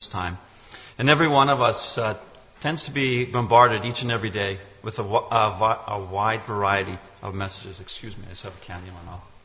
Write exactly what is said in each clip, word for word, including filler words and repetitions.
time. And every one of us uh, tends to be bombarded each and every day with a, a, a wide variety of messages. Excuse me, I just have a candy in my mouth.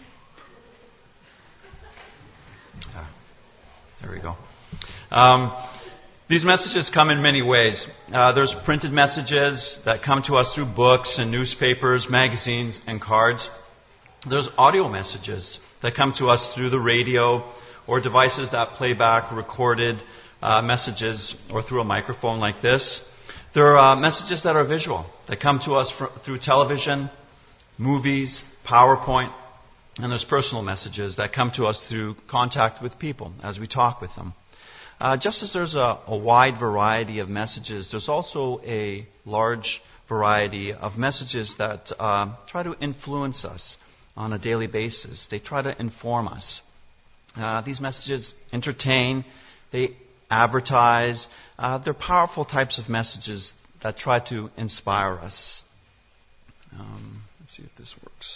Ah, there we go. Um, these messages come in many ways. Uh, there's printed messages that come to us through books and newspapers, magazines, and cards. There's audio messages that come to us through the radio or devices that play back recorded uh, messages or through a microphone like this. There are uh, messages that are visual that come to us fr- through television, movies, PowerPoint, and there's personal messages that come to us through contact with people as we talk with them. Uh, just as there's a, a wide variety of messages, there's also a large variety of messages that uh, try to influence us on a daily basis. They try to inform us. Uh, these messages entertain, they advertise. Uh, they're powerful types of messages that try to inspire us. Um, let's see if this works.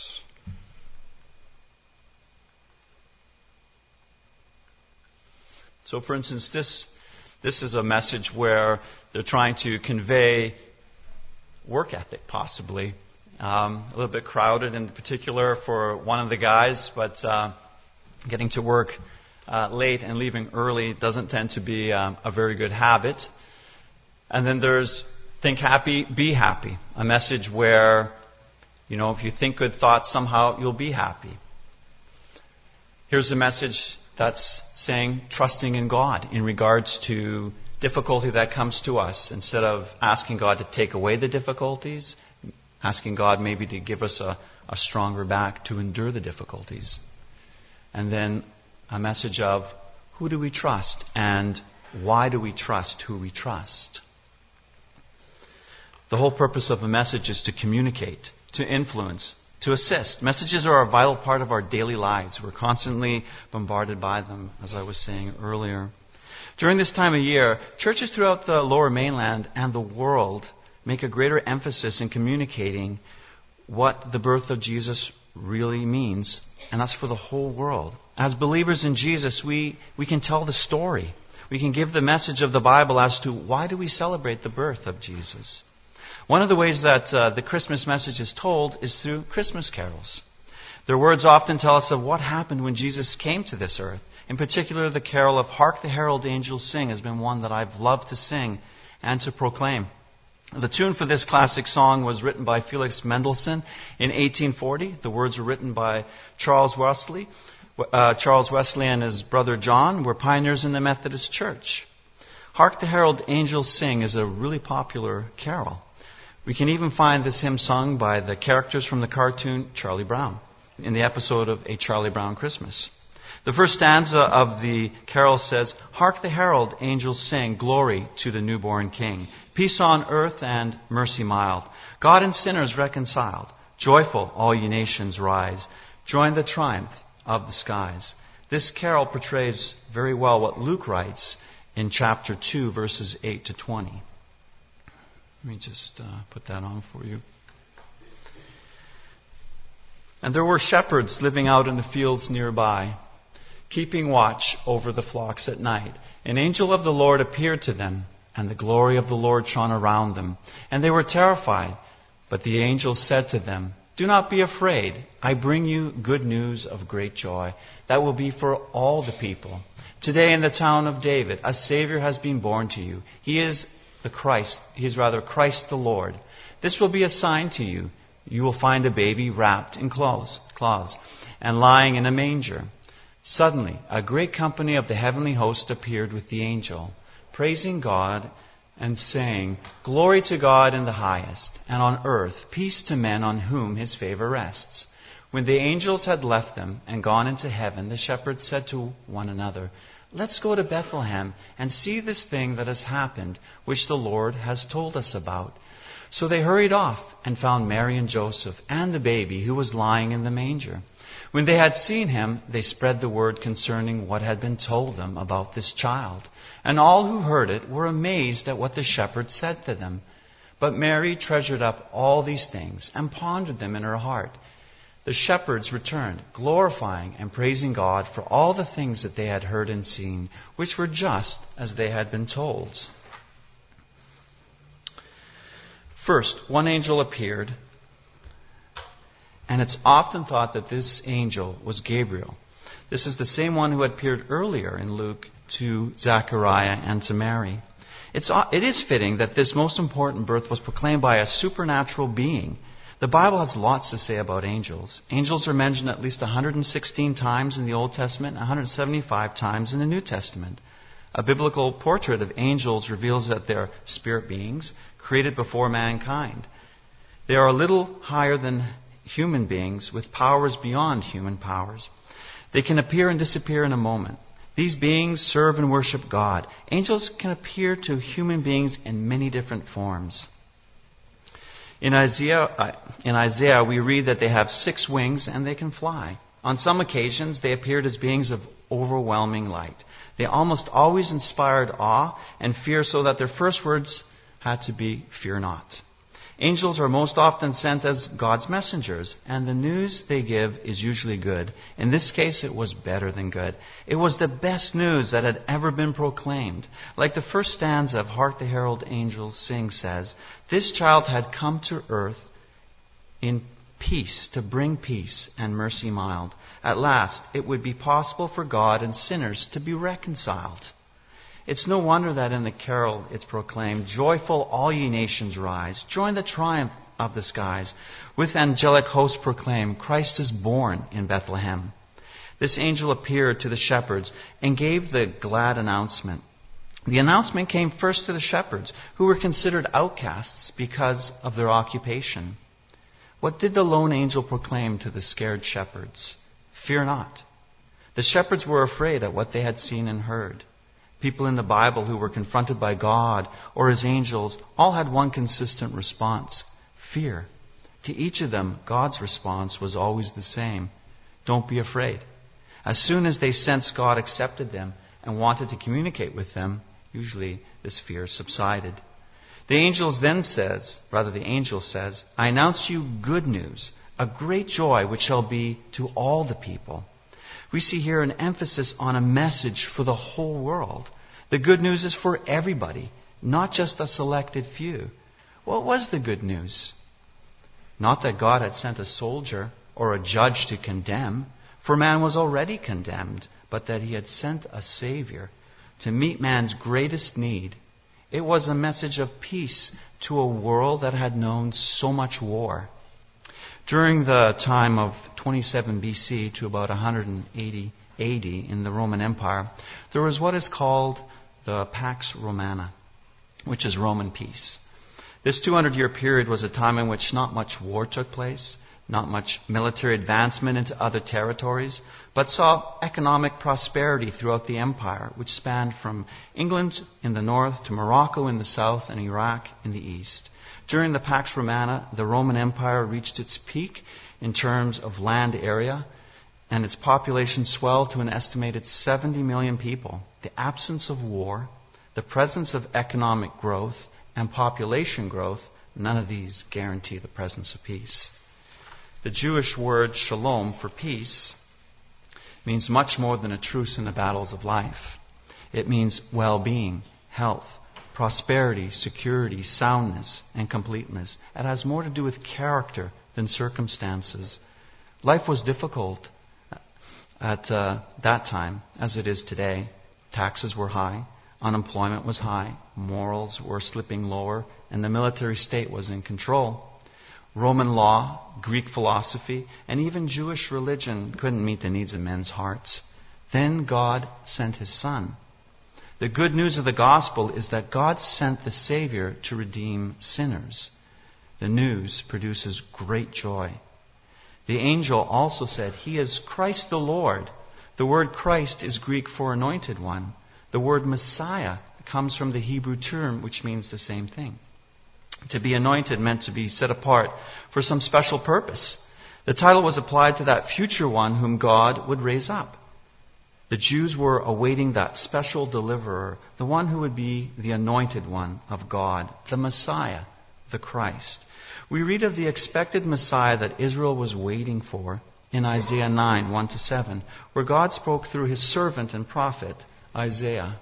So, for instance, this this is a message where they're trying to convey work ethic, possibly. Um, a little bit crowded in particular for one of the guys, but uh, getting to work uh, late and leaving early doesn't tend to be um, a very good habit. And then there's think happy, be happy, a message where, you know, if you think good thoughts, somehow you'll be happy. Here's a message that's saying trusting in God in regards to difficulty that comes to us. Instead of asking God to take away the difficulties, asking God maybe to give us a, a stronger back to endure the difficulties. And then a message of who do we trust and why do we trust who we trust. The whole purpose of a message is to communicate, to influence, to assist. Messages are a vital part of our daily lives. We're constantly bombarded by them, as I was saying earlier. During this time of year, churches throughout the Lower Mainland and the world make a greater emphasis in communicating what the birth of Jesus really means, and that's for the whole world. As believers in Jesus, we, we can tell the story. We can give the message of the Bible as to why do we celebrate the birth of Jesus. One of the ways that uh, the Christmas message is told is through Christmas carols. Their words often tell us of what happened when Jesus came to this earth. In particular, the carol of Hark the Herald Angels Sing has been one that I've loved to sing and to proclaim. The tune for this classic song was written by Felix Mendelssohn in eighteen forty. The words were written by Charles Wesley. Uh, Charles Wesley and his brother John were pioneers in the Methodist Church. Hark the Herald Angels Sing is a really popular carol. We can even find this hymn sung by the characters from the cartoon Charlie Brown in the episode of A Charlie Brown Christmas. The first stanza of the carol says, Hark the herald angels sing, glory to the newborn King. Peace on earth and mercy mild. God and sinners reconciled. Joyful all ye nations rise. Join the triumph of the skies. This carol portrays very well what Luke writes in chapter two, verses eight to twenty. Let me just uh, put that on for you. And there were shepherds living out in the fields nearby, keeping watch over the flocks at night. An angel of the Lord appeared to them, and the glory of the Lord shone around them. And they were terrified. But the angel said to them, Do not be afraid. I bring you good news of great joy that will be for all the people. Today in the town of David, a Savior has been born to you. He is the Christ. He is rather Christ the Lord. This will be a sign to you. You will find a baby wrapped in cloths, cloths and lying in a manger. Suddenly, a great company of the heavenly host appeared with the angel, praising God and saying, Glory to God in the highest, and on earth peace to men on whom his favor rests. When the angels had left them and gone into heaven, the shepherds said to one another, Let's go to Bethlehem and see this thing that has happened, which the Lord has told us about. So they hurried off and found Mary and Joseph and the baby who was lying in the manger. When they had seen him, they spread the word concerning what had been told them about this child. And all who heard it were amazed at what the shepherds said to them. But Mary treasured up all these things and pondered them in her heart. the shepherds returned, glorifying and praising God for all the things that they had heard and seen, which were just as they had been told. First, one angel appeared, and it's often thought that this angel was Gabriel. This is the same one who had appeared earlier in Luke to Zechariah and to Mary. It's, it is fitting that this most important birth was proclaimed by a supernatural being. The Bible has lots to say about angels. Angels are mentioned at least one hundred sixteen times in the Old Testament and one hundred seventy-five times in the New Testament. A biblical portrait of angels reveals that they're spirit beings created before mankind. They are a little higher than human beings with powers beyond human powers. They can appear and disappear in a moment. These beings serve and worship God. Angels can appear to human beings in many different forms. In Isaiah, in Isaiah, we read that they have six wings and they can fly. On some occasions, they appeared as beings of overwhelming light. They almost always inspired awe and fear, so that their first words had to be, "Fear not." Angels are most often sent as God's messengers, and the news they give is usually good. In this case, it was better than good. It was the best news that had ever been proclaimed. Like the first stanza of Hark the Herald Angels Sing says, this child had come to earth in peace, to bring peace and mercy mild. At last, it would be possible for God and sinners to be reconciled. It's no wonder that in the carol it's proclaimed, "Joyful all ye nations rise, join the triumph of the skies. With angelic hosts proclaim, Christ is born in Bethlehem." This angel appeared to the shepherds and gave the glad announcement. The announcement came first to the shepherds, who were considered outcasts because of their occupation. What did the lone angel proclaim to the scared shepherds? Fear not. The shepherds were afraid at what they had seen and heard. People in the Bible who were confronted by God or His angels all had one consistent response: fear. To each of them, God's response was always the same: don't be afraid. As soon as they sensed God accepted them and wanted to communicate with them, usually this fear subsided. The angels then says, rather the angel says, "I announce you good news, a great joy which shall be to all the people." We see here an emphasis on a message for the whole world. The good news is for everybody, not just a selected few. What was the good news? Not that God had sent a soldier or a judge to condemn, for man was already condemned, but that He had sent a Savior to meet man's greatest need. It was a message of peace to a world that had known so much war. During the time of twenty-seven B C to about one hundred eighty A D in the Roman Empire, there was what is called the Pax Romana, which is Roman peace. This two hundred year period was a time in which not much war took place, not much military advancement into other territories, but saw economic prosperity throughout the empire, which spanned from England in the north to Morocco in the south and Iraq in the east. During the Pax Romana, the Roman Empire reached its peak in terms of land area, and its population swelled to an estimated seventy million people. The absence of war, the presence of economic growth, and population growth, none of these guarantee the presence of peace. The Jewish word shalom, for peace, means much more than a truce in the battles of life. It means well-being, health, prosperity, security, soundness, and completeness. It has more to do with character than circumstances. Life was difficult at uh, that time, as it is today. Taxes were high, unemployment was high, morals were slipping lower, and the military state was in control. Roman law, Greek philosophy, and even Jewish religion couldn't meet the needs of men's hearts. Then God sent His Son. The good news of the gospel is that God sent the Savior to redeem sinners. The news produces great joy. The angel also said, "He is Christ the Lord." The word Christ is Greek for anointed one. The word Messiah comes from the Hebrew term, which means the same thing. To be anointed meant to be set apart for some special purpose. The title was applied to that future one whom God would raise up. The Jews were awaiting that special deliverer, the one who would be the anointed one of God, the Messiah, the Christ. We read of the expected Messiah that Israel was waiting for in Isaiah nine, one to seven, where God spoke through his servant and prophet, Isaiah.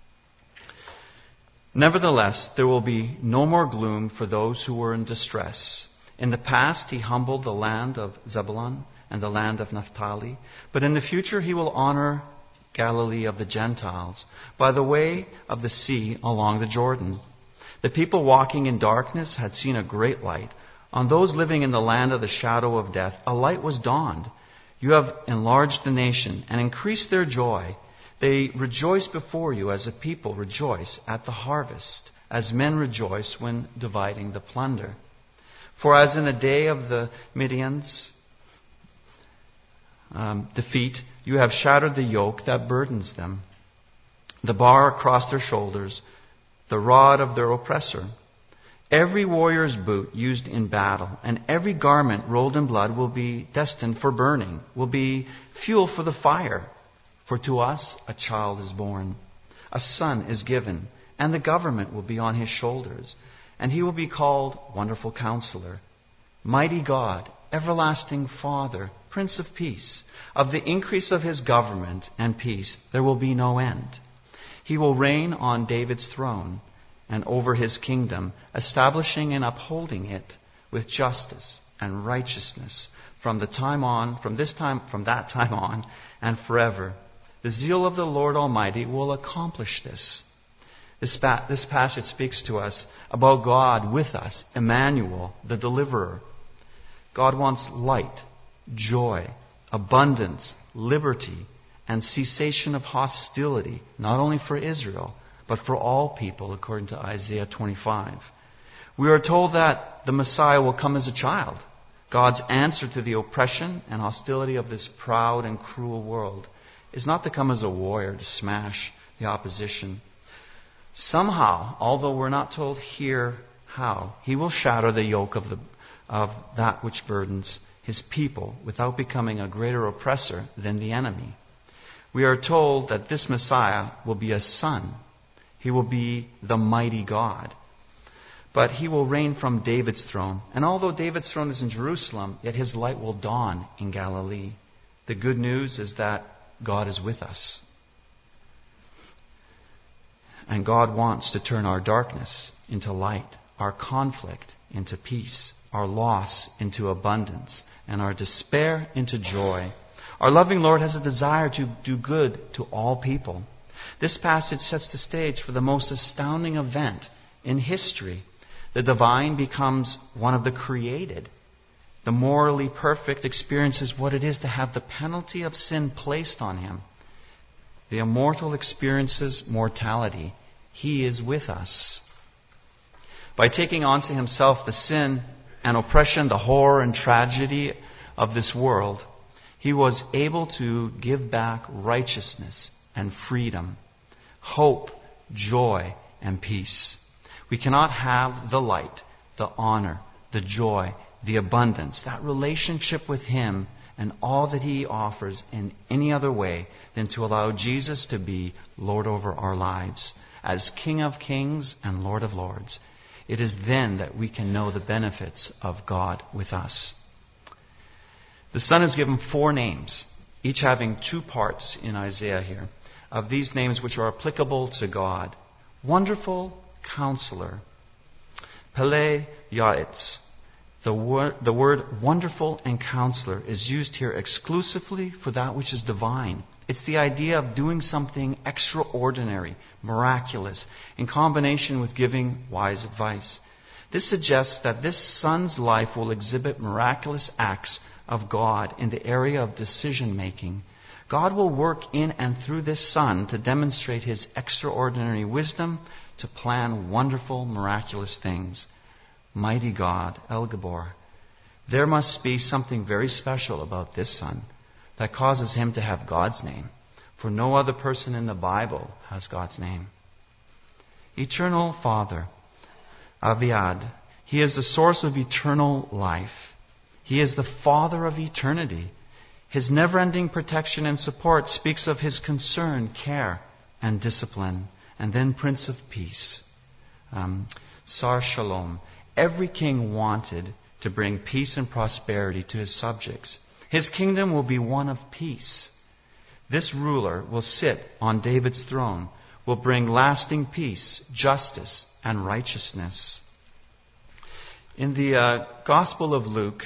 Nevertheless, there will be no more gloom for those who were in distress. In the past, he humbled the land of Zebulun and the land of Naphtali, but in the future he will honor Galilee of the Gentiles by the way of the sea along the Jordan. The people walking in darkness had seen a great light. On those living in the land of the shadow of death, a light was dawned. You have enlarged the nation and increased their joy. They rejoice before you as a people rejoice at the harvest, as men rejoice when dividing the plunder. For as in the day of the Midian's um, defeat, you have shattered the yoke that burdens them, the bar across their shoulders, the rod of their oppressor. Every warrior's boot used in battle and every garment rolled in blood will be destined for burning, will be fuel for the fire. For to us a child is born, a son is given, and the government will be on his shoulders, and he will be called Wonderful Counselor, Mighty God, Everlasting Father, Prince of Peace. Of the increase of his government and peace there will be no end. He will reign on David's throne and over his kingdom, establishing and upholding it with justice and righteousness from the time on, from this time, from that time on, and forever. The zeal of the Lord Almighty will accomplish this. This, pa- this passage speaks to us about God with us, Emmanuel, the deliverer. God wants light, joy, abundance, liberty, and cessation of hostility, not only for Israel, but for all people, according to Isaiah twenty-five. We are told that the Messiah will come as a child, God's answer to the oppression and hostility of this proud and cruel world is not to come as a warrior to smash the opposition. Somehow, although we're not told here how, he will shatter the yoke of, the, of that which burdens his people without becoming a greater oppressor than the enemy. We are told that this Messiah will be a son. He will be the mighty God. But he will reign from David's throne. And although David's throne is in Jerusalem, yet his light will dawn in Galilee. The good news is that God is with us. And God wants to turn our darkness into light, our conflict into peace, our loss into abundance, and our despair into joy. Our loving Lord has a desire to do good to all people. This passage sets the stage for the most astounding event in history. The divine becomes one of the created. The morally perfect experiences what it is to have the penalty of sin placed on him. The immortal experiences mortality. He is with us. By taking onto himself the sin and oppression, the horror and tragedy of this world, he was able to give back righteousness and freedom, hope, joy, and peace. We cannot have the light, the honor, the joy, the abundance, that relationship with him and all that he offers in any other way than to allow Jesus to be Lord over our lives, as King of Kings and Lord of Lords. It is then that we can know the benefits of God with us. The Son is given four names, each having two parts in Isaiah here, of these names which are applicable to God. Wonderful Counselor, Pele Yaetz. The word, the word wonderful and counselor is used here exclusively for that which is divine. It's the idea of doing something extraordinary, miraculous, in combination with giving wise advice. This suggests that this son's life will exhibit miraculous acts of God in the area of decision making. God will work in and through this son to demonstrate his extraordinary wisdom to plan wonderful, miraculous things. Mighty God, El Gabor. There must be something very special about this son that causes him to have God's name, for no other person in the Bible has God's name. Eternal Father, Aviad. He is the source of eternal life. He is the Father of eternity. His never-ending protection and support speaks of his concern, care, and discipline. And then Prince of Peace, um, Sar Shalom. every king wanted to bring peace and prosperity to his subjects. His kingdom will be one of peace. This ruler will sit on David's throne, will bring lasting peace, justice, and righteousness. In the uh, Gospel of Luke,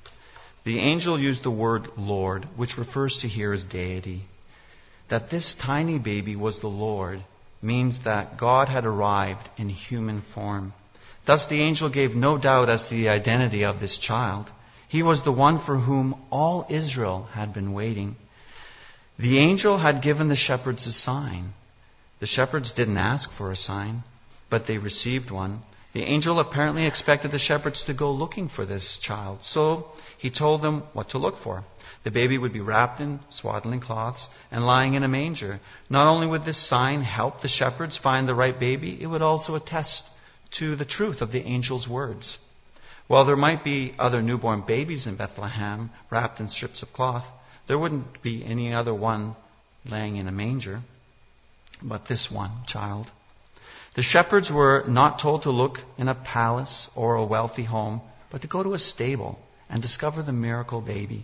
the angel used the word Lord, which refers to here as deity. That this tiny baby was the Lord means that God had arrived in human form. Thus the angel gave no doubt as to the identity of this child. He was the one for whom all Israel had been waiting. The angel had given the shepherds a sign. The shepherds didn't ask for a sign, but they received one. The angel apparently expected the shepherds to go looking for this child, so he told them what to look for. The baby would be wrapped in swaddling cloths and lying in a manger. Not only would this sign help the shepherds find the right baby, it would also attest to the truth of the angel's words. While there might be other newborn babies in Bethlehem wrapped in strips of cloth, there wouldn't be any other one laying in a manger, but this one child. The shepherds were not told to look in a palace or a wealthy home, but to go to a stable and discover the miracle baby.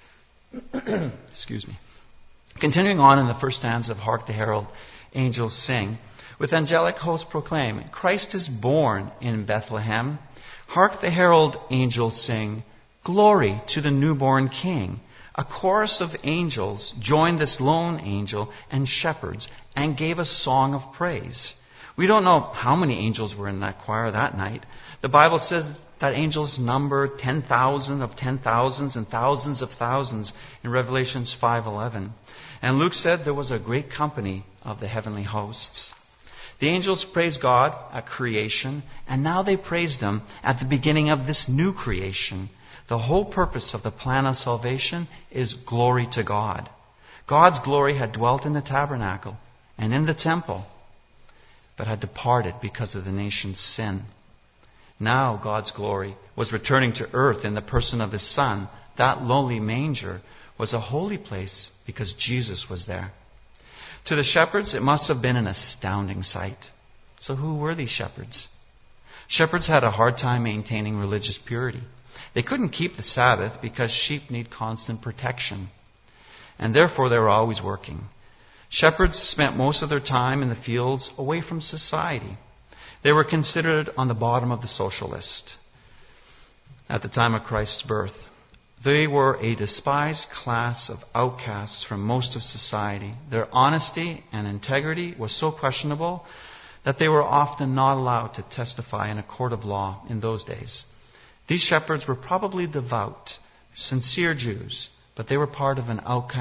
Excuse me. Continuing on in the first stanza of Hark the Herald Angels Sing, with angelic hosts proclaim, Christ is born in Bethlehem. Hark the herald angels sing, glory to the newborn King. A chorus of angels joined this lone angel and shepherds and gave a song of praise. We don't know how many angels were in that choir that night. The Bible says that angels number ten thousand of ten thousands and thousands of thousands in Revelations five eleven. And Luke said there was a great company of the heavenly hosts. The angels praised God at creation, and now they praised Him at the beginning of this new creation. The whole purpose of the plan of salvation is glory to God. God's glory had dwelt in the tabernacle and in the temple, but had departed because of the nation's sin. Now God's glory was returning to earth in the person of His Son. That lowly manger was a holy place because Jesus was there. To the shepherds, it must have been an astounding sight. So who were these shepherds? Shepherds had a hard time maintaining religious purity. They couldn't keep the Sabbath because sheep need constant protection, and therefore they were always working. Shepherds spent most of their time in the fields away from society. They were considered on the bottom of the social list at the time of Christ's birth. They were a despised class of outcasts from most of society. Their honesty and integrity was so questionable that they were often not allowed to testify in a court of law in those days. These shepherds were probably devout, sincere Jews, but they were part of an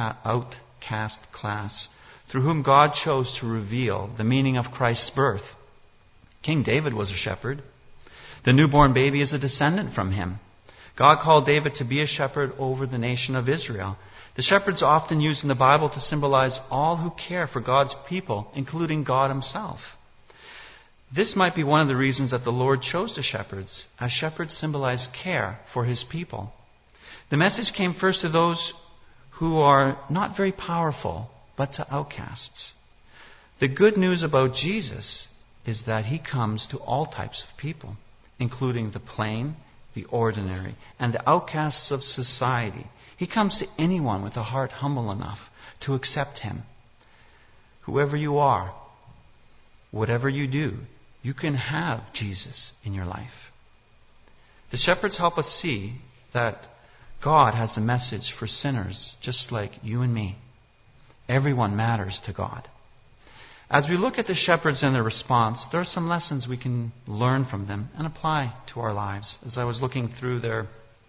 outcast class through whom God chose to reveal the meaning of Christ's birth. King David was a shepherd. The newborn baby is a descendant from him. God called David to be a shepherd over the nation of Israel. The shepherds are often used in the Bible to symbolize all who care for God's people, including God Himself. This might be one of the reasons that the Lord chose the shepherds, as shepherds symbolize care for His people. The message came first to those who are not very powerful, but to outcasts. The good news about Jesus is that He comes to all types of people, including the plain, the ordinary, and the outcasts of society. He comes to anyone with a heart humble enough to accept Him. Whoever you are, whatever you do, you can have Jesus in your life. The shepherds help us see that God has a message for sinners just like you and me. Everyone matters to God. As we look at the shepherds and their response, there are some lessons we can learn from them and apply to our lives. As I was looking through their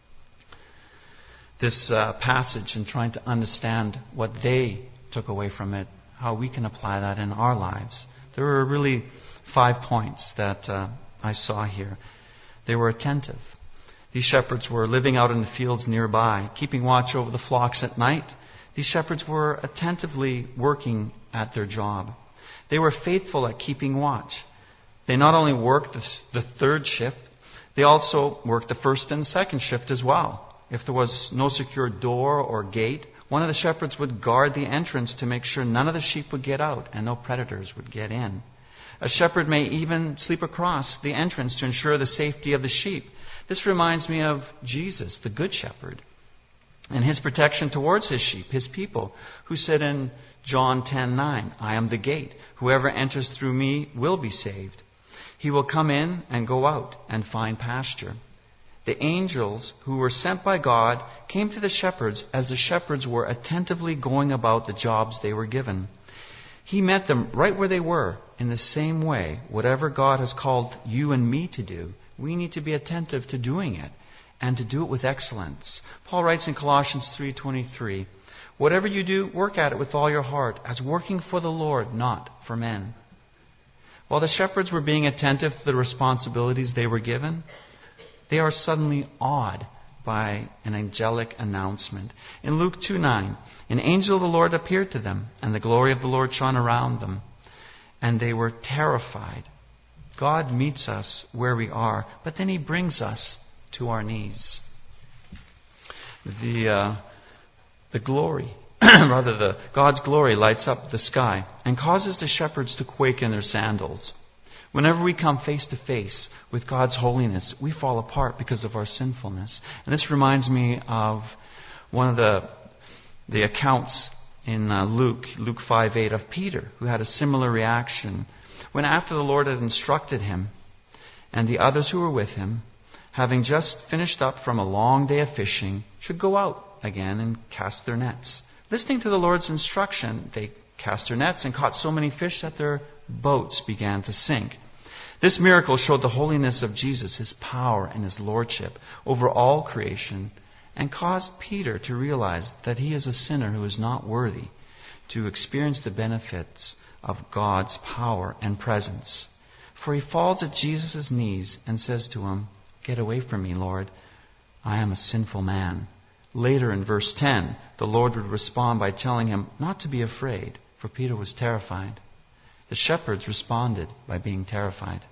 this uh, passage and trying to understand what they took away from it, how we can apply that in our lives, there were really five points that uh, I saw here. They were attentive. These shepherds were living out in the fields nearby, keeping watch over the flocks at night. These shepherds were attentively working at their job. They were faithful at keeping watch. They not only worked the, the third shift, they also worked the first and second shift as well. If there was no secure door or gate, one of the shepherds would guard the entrance to make sure none of the sheep would get out and no predators would get in. A shepherd may even sleep across the entrance to ensure the safety of the sheep. This reminds me of Jesus, the Good Shepherd, and his protection towards his sheep, his people, who said in John ten nine, I am the gate. Whoever enters through me will be saved. He will come in and go out and find pasture. The angels who were sent by God came to the shepherds as the shepherds were attentively going about the jobs they were given. He met them right where they were. In the same way, whatever God has called you and me to do, we need to be attentive to doing it, and to do it with excellence. Paul writes in Colossians three twenty-three, whatever you do, work at it with all your heart, as working for the Lord, not for men. While the shepherds were being attentive to the responsibilities they were given, they are suddenly awed by an angelic announcement. In Luke two nine, an angel of the Lord appeared to them, and the glory of the Lord shone around them, and they were terrified. God meets us where we are, but then He brings us to our knees. The uh, the glory, rather the God's glory lights up the sky and causes the shepherds to quake in their sandals. Whenever we come face to face with God's holiness, we fall apart because of our sinfulness. And this reminds me of one of the the accounts in uh, Luke, Luke five eight, of Peter, who had a similar reaction when, after the Lord had instructed him and the others who were with him, having just finished up from a long day of fishing, should go out again and cast their nets. Listening to the Lord's instruction, they cast their nets and caught so many fish that their boats began to sink. This miracle showed the holiness of Jesus, His power and His lordship over all creation, and caused Peter to realize that he is a sinner who is not worthy to experience the benefits of God's power and presence. For he falls at Jesus' knees and says to Him, get away from me, Lord. I am a sinful man. Later in verse ten, the Lord would respond by telling him not to be afraid, for Peter was terrified. The shepherds responded by being terrified.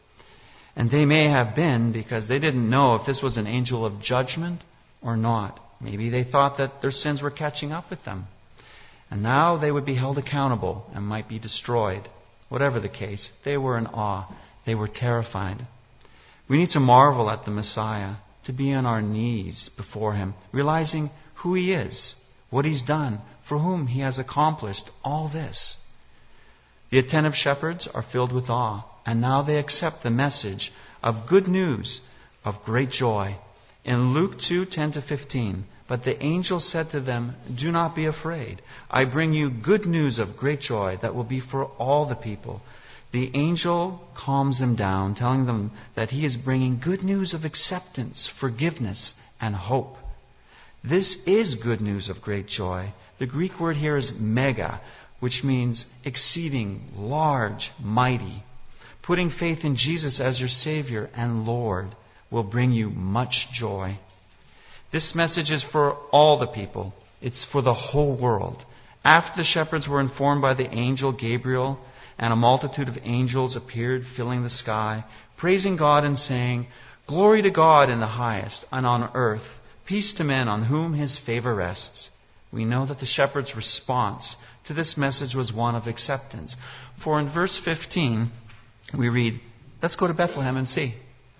And they may have been because they didn't know if this was an angel of judgment or not. Maybe they thought that their sins were catching up with them. And now they would be held accountable and might be destroyed. Whatever the case, they were in awe. They were terrified. We need to marvel at the Messiah, to be on our knees before Him, realizing who He is, what He's done, for whom He has accomplished all this. The attentive shepherds are filled with awe, and now they accept the message of good news of great joy. In Luke two ten to fifteen, but the angel said to them, do not be afraid. I bring you good news of great joy that will be for all the people. The angel calms them down, telling them that he is bringing good news of acceptance, forgiveness, and hope. This is good news of great joy. The Greek word here is mega, which means exceeding, large, mighty. Putting faith in Jesus as your Savior and Lord will bring you much joy. This message is for all the people. It's for the whole world. After the shepherds were informed by the angel Gabriel, and a multitude of angels appeared, filling the sky, praising God and saying, glory to God in the highest, and on earth, peace to men on whom His favor rests. We know that the shepherds' response to this message was one of acceptance. For in verse fifteen, we read, let's go to Bethlehem and see.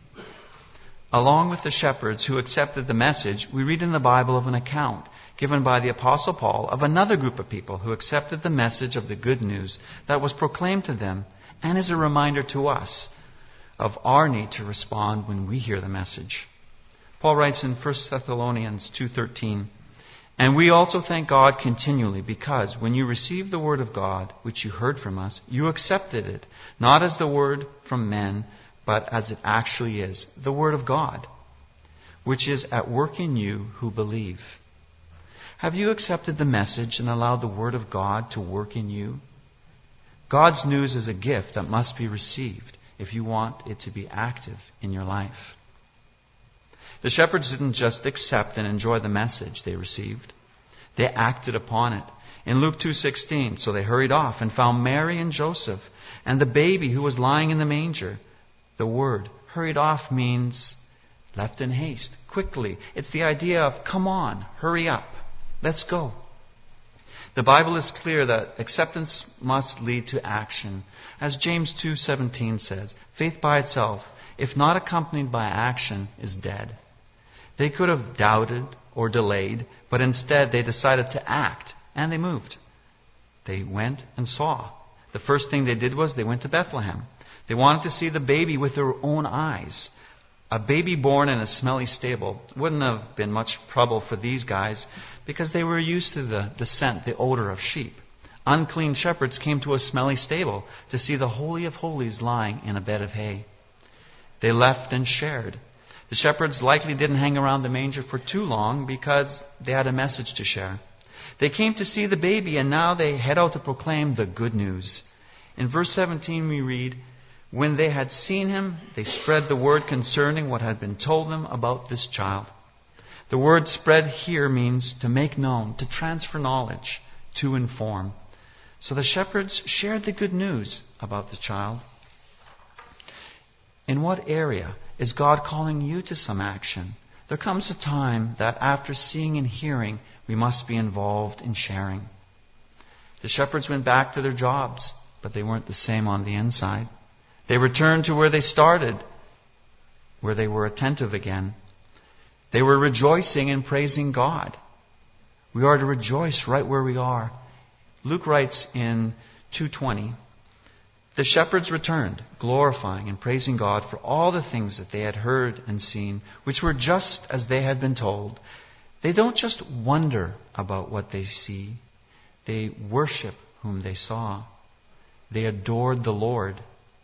Along with the shepherds who accepted the message, we read in the Bible of an account given by the Apostle Paul of another group of people who accepted the message of the good news that was proclaimed to them, and is a reminder to us of our need to respond when we hear the message. Paul writes in First Thessalonians two thirteen, and we also thank God continually because when you received the word of God, which you heard from us, you accepted it, not as the word from men, but as it actually is, the word of God, which is at work in you who believe. Have you accepted the message and allowed the word of God to work in you? God's news is a gift that must be received if you want it to be active in your life. The shepherds didn't just accept and enjoy the message they received. They acted upon it. In Luke two sixteen, so they hurried off and found Mary and Joseph and the baby who was lying in the manger. The word hurried off means left in haste, quickly. It's the idea of come on, hurry up, let's go. The Bible is clear that acceptance must lead to action. As James two seventeen says, faith by itself, if not accompanied by action, is dead. They could have doubted or delayed, but instead they decided to act, and they moved. They went and saw. The first thing they did was they went to Bethlehem. They wanted to see the baby with their own eyes. A baby born in a smelly stable wouldn't have been much trouble for these guys because they were used to the, the scent, the odor of sheep. Unclean shepherds came to a smelly stable to see the Holy of Holies lying in a bed of hay. They left and shared. The shepherds likely didn't hang around the manger for too long because they had a message to share. They came to see the baby, and now they head out to proclaim the good news. In verse seventeen we read, when they had seen him, they spread the word concerning what had been told them about this child. The word spread here means to make known, to transfer knowledge, to inform. So the shepherds shared the good news about the child. In what area is God calling you to some action? There comes a time that after seeing and hearing, we must be involved in sharing. The shepherds went back to their jobs, but they weren't the same on the inside. They returned to where they started, where they were attentive again. They were rejoicing and praising God. We are to rejoice right where we are. Luke writes in two twenty, the shepherds returned, glorifying and praising God for all the things that they had heard and seen, which were just as they had been told. They don't just wonder about what they see. They worship whom they saw. They adored the Lord.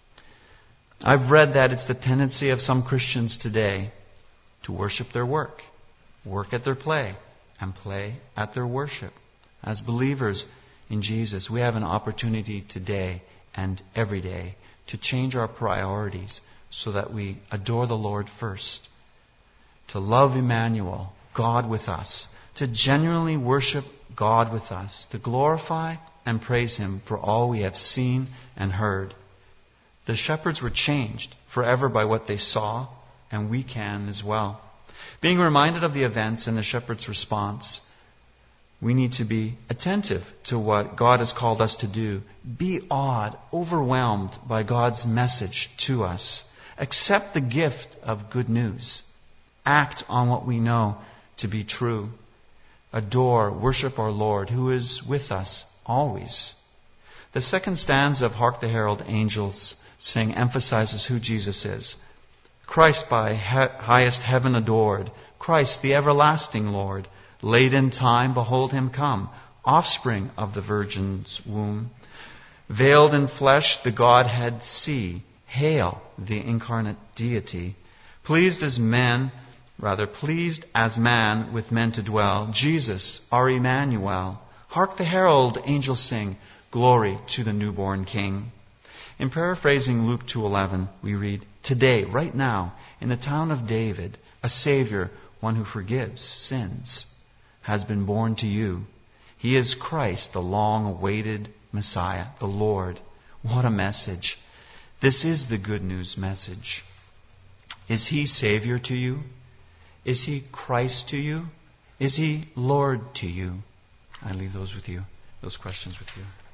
I've read that it's the tendency of some Christians today to worship their work, work at their play, and play at their worship. As believers in Jesus, we have an opportunity today and every day to change our priorities so that we adore the Lord first, to love Emmanuel, God with us, to genuinely worship God with us, to glorify and praise Him for all we have seen and heard. The shepherds were changed forever by what they saw, and we can as well. Being reminded of the events and the shepherds' response, we need to be attentive to what God has called us to do. Be awed, overwhelmed by God's message to us. Accept the gift of good news. Act on what we know to be true. Adore, worship our Lord, who is with us always. The second stanza of Hark the Herald Angels Sing emphasizes who Jesus is. Christ by he- highest heaven adored, Christ the everlasting Lord, late in time, behold Him come, offspring of the Virgin's womb. Veiled in flesh, the Godhead see, hail the incarnate deity. Pleased as men, rather pleased as man with men to dwell, Jesus, our Emmanuel. Hark the herald angels sing, glory to the newborn King. In paraphrasing Luke two eleven, we read, today, right now, in the town of David, a Savior, one who forgives sins, has been born to you. He is Christ, the long-awaited Messiah, the Lord. What a message. This is the good news message. Is He Savior to you? Is He Christ to you? Is He Lord to you? I leave those with you, those questions with you.